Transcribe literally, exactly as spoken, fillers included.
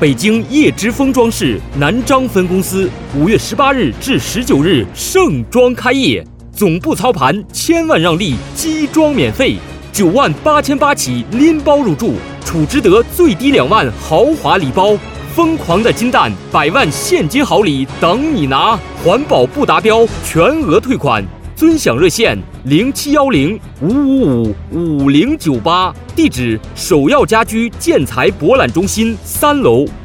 北京叶之峰装饰南章分公司五月十八日至十九日盛装开业，总部操盘千万让利，机装免费，九万八千八起拎包入住，储值得最低两万豪华礼包，疯狂的金蛋百万现金好礼等你拿，环保不达标全额退款。尊享热线零七幺零五五五五零九八，地址首要家居建材博览中心三楼。